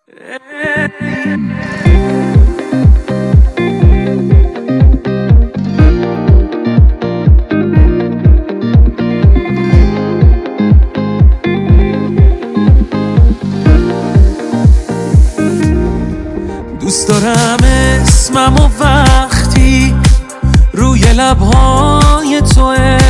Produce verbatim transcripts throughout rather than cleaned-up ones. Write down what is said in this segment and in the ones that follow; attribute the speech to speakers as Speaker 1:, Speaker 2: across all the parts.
Speaker 1: دوست دارم اسمم و وقتی روی لبهای توه،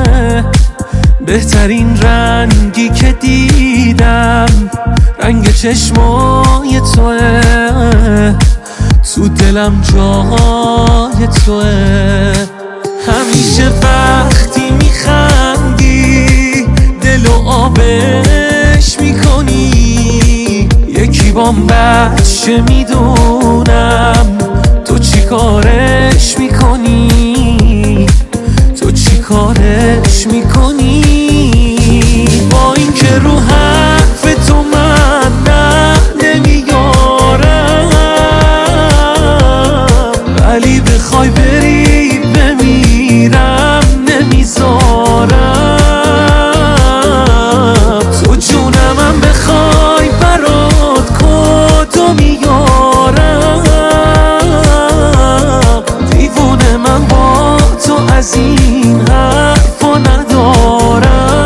Speaker 1: بهترین رنگی که دیدم رنگ چشمای توه، تو دلم جای توه. همیشه وقتی میخندی دل و آبش میکنی، یکی بام بچه میدونم تو چی کارش میکنی، تو چی کارش میکنی. با این که رو حرف تو من نه نمیارم، ولی بخوای بری بمیرم نمیذارم. تو جونمم بخوای برات کدو میارم، دیوونه من با تو از این حرفا ندارم.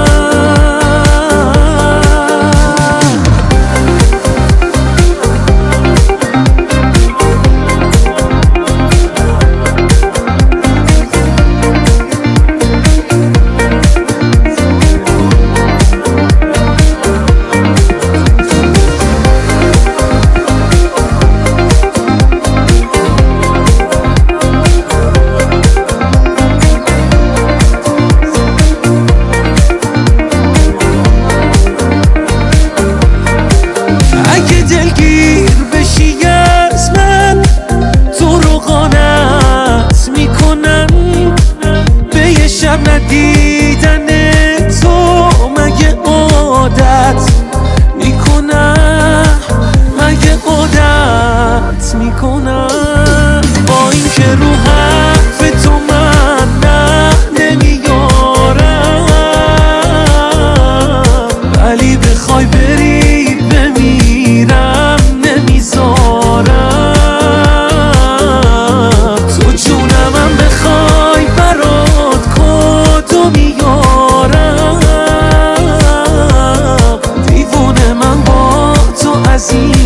Speaker 1: دلگیر بشی از من تو رو قانت میکنن، به یه شب ندیدن تو مگه عادت میکنم، مگه عادت میکنم. با این که رو حرف تو من نه نمیارم، ولی بخوای بری بمیرم نمیذارم. تو جونمم بخوای برات کدو میارم، دیوونه من با تو از این